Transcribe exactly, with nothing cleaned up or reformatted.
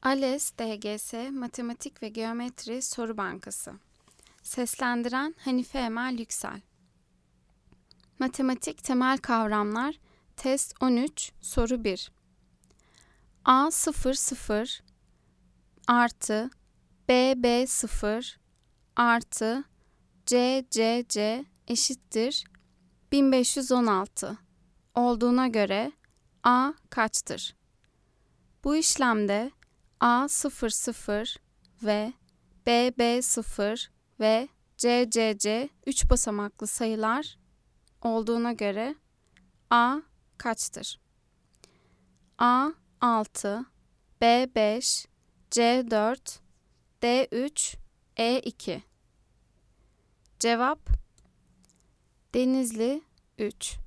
ALES D G S Matematik ve Geometri Soru Bankası. Seslendiren Hanife Emel Yüksel. Matematik temel kavramlar Test on üç Soru bir. A sıfır sıfır artı B B sıfır artı C C C eşittir bin beş yüz on altı olduğuna göre A kaçtır? Bu işlemde A sıfır sıfır ve B B sıfır ve C C C üç basamaklı sayılar olduğuna göre A kaçtır? A altı, B beş, C dört, D üç, E iki. Cevap Denizli üç.